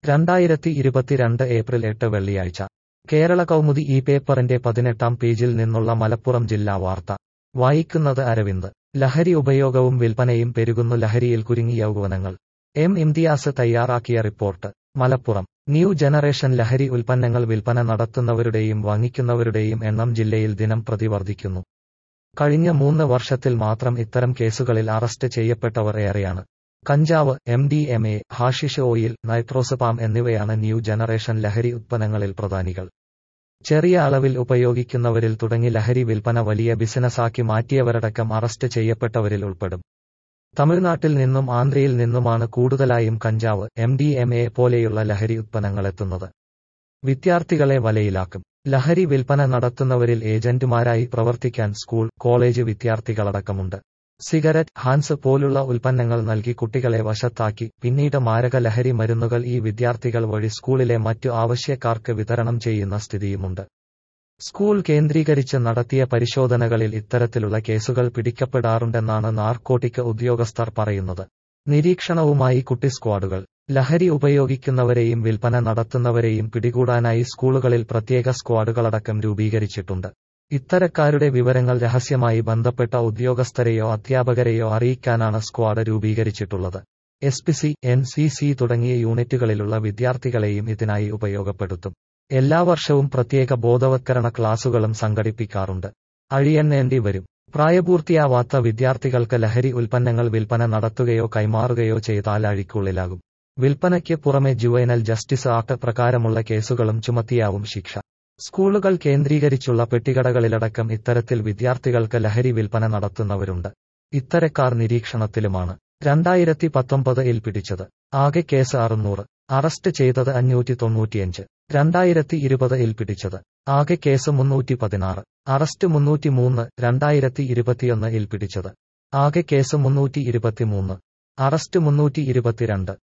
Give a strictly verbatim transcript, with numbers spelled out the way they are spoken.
രണ്ടായിരത്തി ഇരുപത്തിരണ്ട് ഏപ്രിൽ എട്ട് വെള്ളിയാഴ്ച കേരള കൗമുദി ഈ പേപ്പറിന്റെ പതിനെട്ടാം പേജിൽ നിന്നുള്ള മലപ്പുറം ജില്ലാ വാർത്ത വായിക്കുന്നത് അരവിന്ദ്. ലഹരി ഉപയോഗവും വിൽപ്പനയും പെരുകുന്നു, ലഹരിയിൽ കുരുങ്ങി യൗവനങ്ങൾ. എം ഇംതിയാസ് തയ്യാറാക്കിയ റിപ്പോർട്ട്. മലപ്പുറം. ന്യൂ ജനറേഷൻ ലഹരി ഉൽപ്പന്നങ്ങൾ വിൽപ്പന നടത്തുന്നവരുടെയും വാങ്ങിക്കുന്നവരുടെയും എണ്ണം ജില്ലയിൽ ദിനം പ്രതി വർദ്ധിക്കുന്നു. കഴിഞ്ഞ മൂന്ന് വർഷത്തിൽ മാത്രം ഇത്തരം കേസുകളിൽ അറസ്റ്റ് ചെയ്യപ്പെട്ടവർ ഏറെയാണ്. കഞ്ചാവ്, M D M A, hashish oil, nitrazepam എന്നിവയാണ് ന്യൂ ജനറേഷൻ ലഹരി ഉത്പന്നങ്ങളിൽ പ്രധാനികൾ. ചെറിയ അളവിൽ ഉപയോഗിക്കുന്നവരിൽ തുടങ്ങി ലഹരി വിൽപ്പന വലിയ ബിസിനസാക്കി മാറ്റിയവരടക്കം അറസ്റ്റ് ചെയ്യപ്പെട്ടവരിൽ ഉൾപ്പെടും. തമിഴ്നാട്ടിൽ നിന്നും ആന്ധ്രയിൽ നിന്നുമാണ് കൂടുതലായും കഞ്ചാവ്, എം ഡി എം എ പോലെയുള്ള ലഹരി ഉത്പന്നങ്ങളെത്തുന്നത്. വിദ്യാർത്ഥികളെ വലയിലാക്കും. ലഹരി വിൽപ്പന നടത്തുന്നവരിൽ ഏജന്റുമാരായി പ്രവർത്തിക്കാൻ സ്കൂൾ, കോളേജ് വിദ്യാർത്ഥികളടക്കമുണ്ട്. സിഗരറ്റ്, ഹാൻസ് പോലുള്ള ഉൽപ്പന്നങ്ങൾ നൽകി കുട്ടികളെ വശത്താക്കി പിന്നീട് മാരക ലഹരി മരുന്നുകൾ ഈ വിദ്യാർത്ഥികൾ വഴി സ്കൂളിലെ മറ്റു ആവശ്യക്കാർക്ക് വിതരണം ചെയ്യുന്ന സ്ഥിതിയുമുണ്ട്. സ്കൂൾ കേന്ദ്രീകരിച്ച് നടത്തിയ പരിശോധനകളിൽ ഇത്തരത്തിലുള്ള കേസുകൾ പിടിക്കപ്പെടാറുണ്ടെന്നാണ് നാർക്കോട്ടിക് ഉദ്യോഗസ്ഥർ പറയുന്നത്. നിരീക്ഷണവുമായി കുട്ടി സ്ക്വാഡുകൾ. ലഹരി ഉപയോഗിക്കുന്നവരെയും വിൽപ്പന നടത്തുന്നവരെയും പിടികൂടാനായി സ്കൂളുകളിൽ പ്രത്യേക സ്ക്വാഡുകളടക്കം രൂപീകരിച്ചിട്ടുണ്ട്. ഇത്തരക്കാരുടെ വിവരങ്ങൾ രഹസ്യമായി ബന്ധപ്പെട്ട ഉദ്യോഗസ്ഥരെയോ അധ്യാപകരെയോ അറിയിക്കാനാണ് സ്ക്വാഡ് രൂപീകരിച്ചിട്ടുള്ളത്. S P C, N C C തുടങ്ങിയ യൂണിറ്റുകളിലുള്ള വിദ്യാർത്ഥികളെയും ഇതിനായി ഉപയോഗപ്പെടുത്തും. എല്ലാ വർഷവും പ്രത്യേക ബോധവത്കരണ ക്ലാസുകളും സംഘടിപ്പിക്കാറുണ്ട്. അഴിയണ്ണേണ്ടി വരും. പ്രായപൂർത്തിയാവാത്ത വിദ്യാർത്ഥികൾക്ക് ലഹരി ഉൽപ്പന്നങ്ങൾ വിൽപ്പന നടത്തുകയോ കൈമാറുകയോ ചെയ്താൽ അഴിക്കുള്ളിലാകും. വിൽപ്പനയ്ക്ക് പുറമെ ജുവൈനൽ ജസ്റ്റിസ് ആക്ട് പ്രകാരമുള്ള കേസുകളും ചുമത്തിയാവും ശിക്ഷ. സ്കൂളുകൾ കേന്ദ്രീകരിച്ചുള്ള പെട്ടികടകളിലടക്കം ഇത്തരത്തിൽ വിദ്യാർത്ഥികൾക്ക് ലഹരി വിൽപ്പന നടത്തുന്നവരുണ്ട്. ഇത്തരക്കാർ നിരീക്ഷണത്തിലുമാണ്. രണ്ടായിരത്തി പത്തൊമ്പതിൽ പിടിച്ചത്. ആകെ കേസ് അറുന്നൂറ്. അറസ്റ്റ് ചെയ്തത് അഞ്ഞൂറ്റി തൊണ്ണൂറ്റിയഞ്ച്. രണ്ടായിരത്തി ഇരുപതിൽ പിടിച്ചത്. ആകെ കേസ് മുന്നൂറ്റി പതിനാറ്. അറസ്റ്റ് മുന്നൂറ്റിമൂന്ന്. രണ്ടായിരത്തി ഇരുപത്തിയൊന്നിൽ പിടിച്ചത്. ആകെ കേസ് മുന്നൂറ്റി ഇരുപത്തിമൂന്ന്. അറസ്റ്റ് മുന്നൂറ്റി ഇരുപത്തിരണ്ട്.